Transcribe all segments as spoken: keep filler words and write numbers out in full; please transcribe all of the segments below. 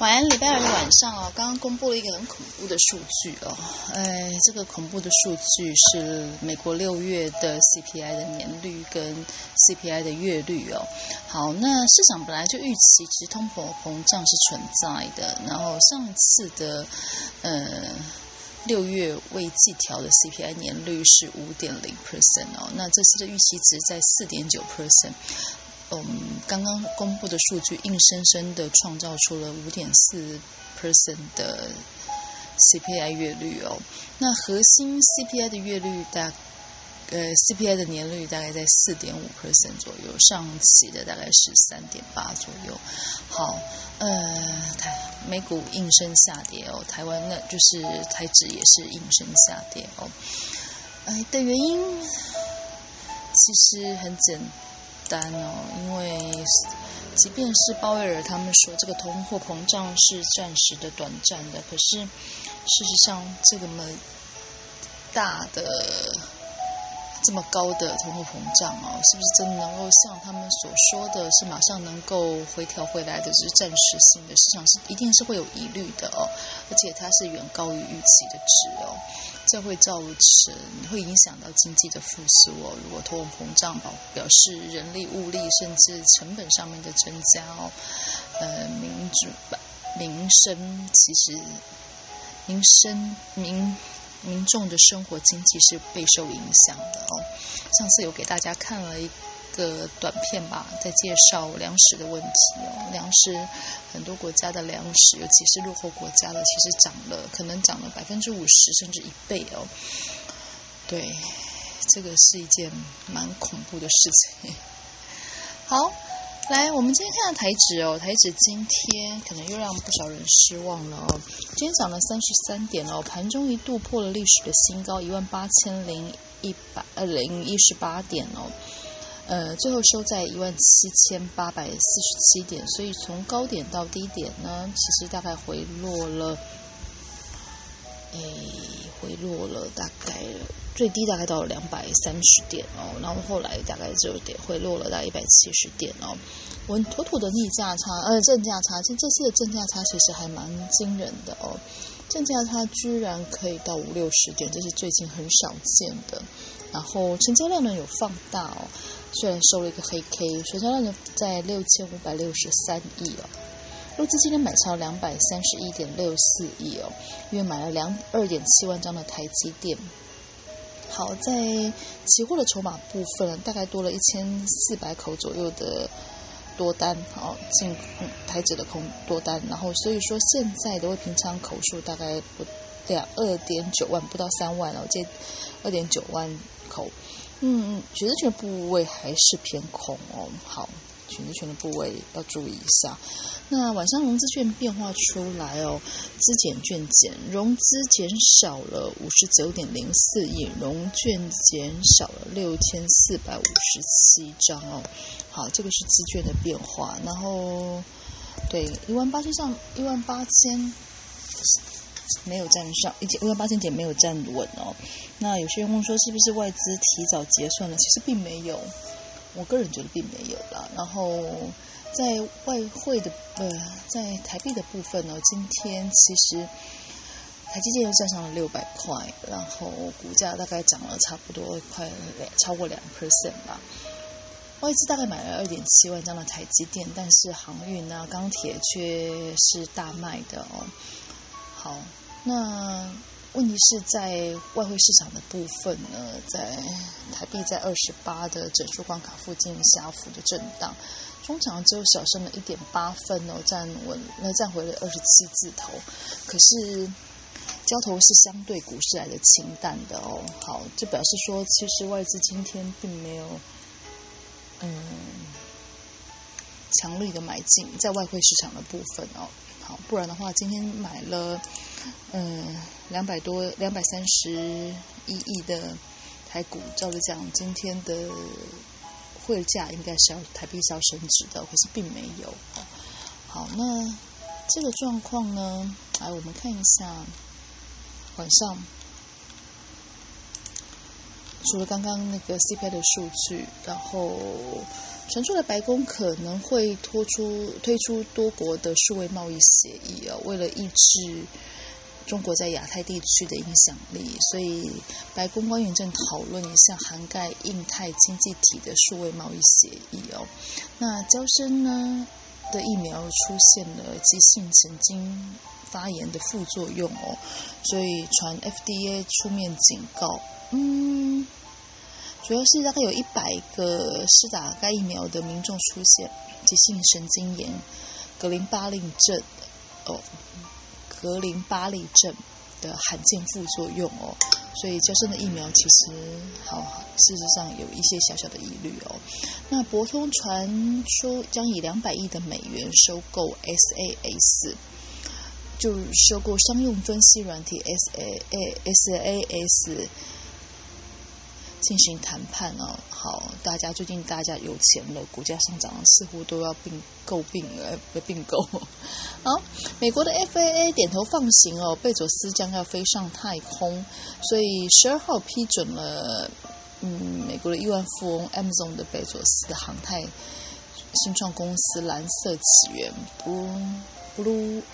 晚安，礼拜二的晚上哦，刚刚公布了一个很恐怖的数据哦，哎，这个恐怖的数据是美国六月的 C P I 的年率跟 C P I 的月率哦。好，那市场本来就预期其实通货膨胀是存在的，然后上一次的呃六月未季调的 C P I 年率是 百分之五点零 哦，那这次的预期值在 百分之四点九。嗯，刚刚公布的数据硬生生的创造出了 百分之五点四 的 C P I 月率哦。那核心 C P I 的月率大呃 C P I 的年率大概在 百分之四点五 左右，上期的大概是 三点八 左右。好，呃，台美股应声下跌哦，台湾呢就是台指也是应声下跌哦。哎的原因其实很简单哦，因为即便是鲍威尔他们说这个通货膨胀是暂时的、短暂的，可是事实上这个么大的、这么高的通货膨胀哦，是不是真的能够像他们所说的是马上能够回调回来的，只是暂时性的？市场是一定是会有疑虑的哦，而且它是远高于预期的值哦。这会造成会影响到经济的复苏哦。如果通货膨胀表表示人力、物力甚至成本上面的增加哦，呃，民主民生其实民生民民众的生活经济是备受影响的哦。上次有给大家看了一个短片吧，在介绍粮食的问题哦。粮食很多国家的粮食，尤其是落后国家的，其实涨了，可能涨了百分之五十甚至一倍哦。对，这个是一件蛮恐怖的事情。好，来，我们今天看到台指哦，台指今天可能又让不少人失望了哦。今天涨了三十三点哦，盘中一度破了历史的新高一万八千零一百呃零一十八点哦。呃，最后收在一万七千八百四十七点，所以从高点到低点呢，其实大概回落了，诶，回落了大概最低大概到了两百三十点哦，然后后来大概就得回落了大概一百七十点哦。我妥妥的逆价差，呃，正价差，其实这次的正价差其实还蛮惊人的哦，正价差居然可以到五六十点，这是最近很少见的。然后成交量呢有放大哦。虽然收了一个黑 K， 成交量在六千五百六十三亿哦，肉资今天买超两百三十一点六四亿哦，因为买了两二点七万张的台积电。好，在期货的筹码部分，大概多了一千四百口左右的多单哦，进台指的空多单，然后所以说现在的未平仓口数大概不两二点九万，不到三万哦，这二点九万口。嗯，选择权的部位还是偏空哦。好，选择权的部位要注意一下。那晚上融资券变化出来哦，资减券减，融资减少了五十九点零四亿，融券减少了六千四百五十七张哦。好，这个是资券的变化。然后，对，一万八千上一万八千。没有站上，一万八千点没有站稳哦。那有些人问说，是不是外资提早结算了？其实并没有，我个人觉得并没有啦。然后在外汇的呃，在台币的部分呢、哦，今天其实台积电又站上了六百块，然后股价大概涨了差不多快超过两 percent 吧。外资大概买了二点七万张的台积电，但是航运啊、钢铁却是大卖的哦。好，那问题是在外汇市场的部分呢，在台币在二十八的整数关卡附近小幅的震荡，中场只有小升了一点八分哦，站稳那站回了二十七字头，可是交投是相对股市来的清淡的哦。好，这表示说，其实外资今天并没有嗯强力的买进在外汇市场的部分哦。好，不然的话，今天买了，嗯，两百多、两百三十一亿的台股，照理讲，今天的汇价应该是要台币是要升值的，可是并没有。好，那这个状况呢，来我们看一下晚上， 除了刚刚那个 C P I 的数据，然后传出了白宫可能会推出推出多国的数位贸易协议啊，为了抑制中国在亚太地区的影响力，所以白宫官员正讨论一项涵盖印太经济体的数位贸易协议哦。那嬌生呢的疫苗出现了急性神经发炎的副作用哦，所以传 F D A 出面警告，嗯，主要是大概有一百个施打该疫苗的民众出现急性神经炎、格林巴利症哦。格林巴利症的罕见副作用哦，所以嬌生的疫苗其实好，事实上有一些小小的疑虑哦。那博通传说将以两百亿的美元收购 S A S， 就收购商用分析软体 S A S 进行谈判哦。好，大家最近大家有钱了，股价上涨似乎都要并购并呃不并购。好，美国的 F A A 点头放行哦，贝佐斯将要飞上太空，所以十二号批准了，嗯，美国的亿万富翁 Amazon 的贝佐斯的航太新创公司蓝色起源 Blue Blue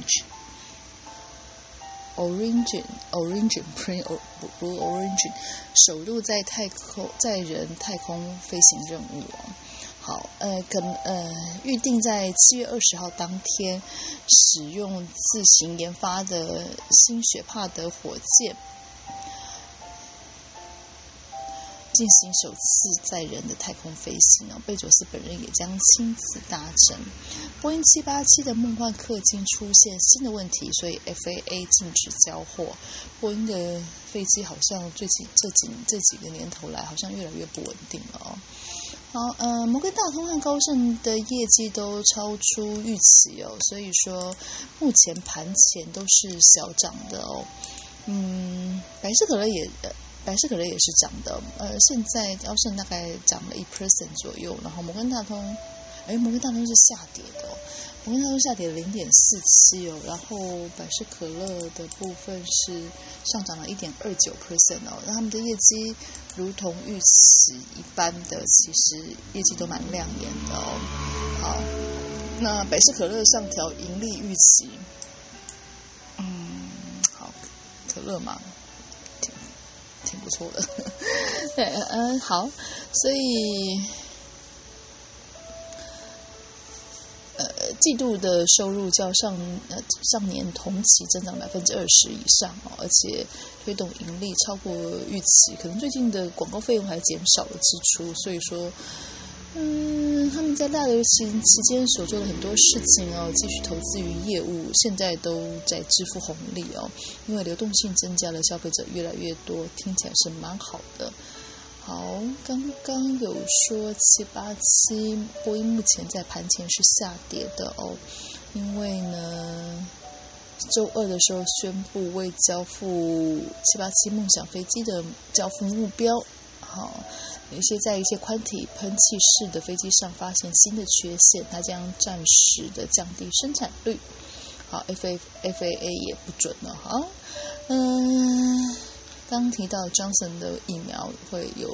Orange。Origin Origin Print Blue Origin 首度在太空载人太空飞行任务哦。好，呃，可呃预定在七月二十号当天，使用自行研发的新雪帕德火箭进行首次载人的太空飞行哦。贝佐斯本人也将亲自搭乘。波音七八七的梦幻客机出现新的问题，所以 F A A 禁止交货。波音的飞机好像最近这几这几个年头来，好像越来越不稳定了哦。好，呃，摩根大通和高盛的业绩都超出预期哦，所以说目前盘前都是小涨的哦。嗯，百事可乐也。呃百事可乐也是涨的，呃，现在高盛大概涨了一 percent 左右，然后摩根大通，哎，摩根大通是下跌的哦，摩根大通下跌了零点四七哦，然后百事可乐的部分是上涨了一点二九 percent 哦，那他们的业绩如同预期一般的，其实业绩都蛮亮眼的哦。好，那百事可乐上调盈利预期，嗯，好，可乐嘛。挺不错的，对，嗯，好，所以，呃，季度的收入较上呃上年同期增长百分之二十以上哦，而且推动盈利超过预期，可能最近的广告费用还减少了支出，所以说。嗯，他们在大流行期间所做的很多事情哦，继续投资于业务，现在都在支付红利哦，因为流动性增加了，消费者越来越多，听起来是蛮好的。好，刚刚有说七八七，波音目前在盘前是下跌的哦，因为呢，周二的时候宣布未交付七八七梦想飞机的交付目标，好。有些在一些宽体喷气式的飞机上发现新的缺陷，它将暂时的降低生产率。好 ，F A F A A 也不准了。好，嗯，刚刚提到 Johnson 的疫苗会有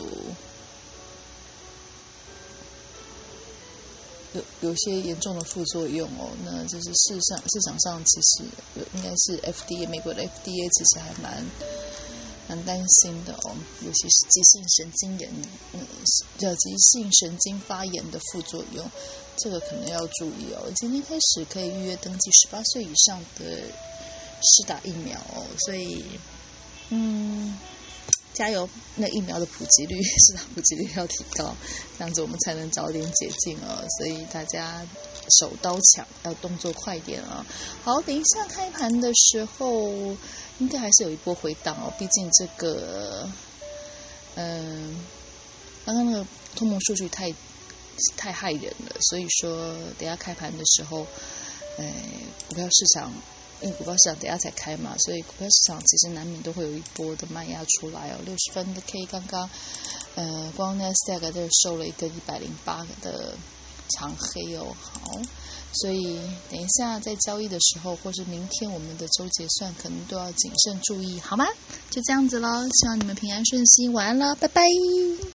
有有些严重的副作用哦。那就是市场市场上其实应该是 F D A 美国的 F D A 其实还蛮。蛮担心的哦，尤其是急性神经炎，嗯，叫急性神经发炎的副作用，这个可能要注意哦。今天开始可以预约登记十八岁以上的施打疫苗哦，所以，嗯，加油！那疫苗的普及率，施打普及率要提高，这样子我们才能早点解禁哦。所以大家手刀抢，要动作快点啊！好，等一下开盘的时候。应该还是有一波回档哦，毕竟这个，嗯，刚刚那个通膨数据太太害人了，所以说等一下开盘的时候，哎，股票市场，因为股票市场等一下才开嘛，所以股票市场其实难免都会有一波的卖压出来哦。六十分的 K 刚刚，呃，光 Nasdaq 这收了一根一百零八的长黑哦。好，所以等一下在交易的时候，或是明天我们的周结算，可能都要谨慎注意，好吗？就这样子咯，希望你们平安顺心，晚安了，拜拜。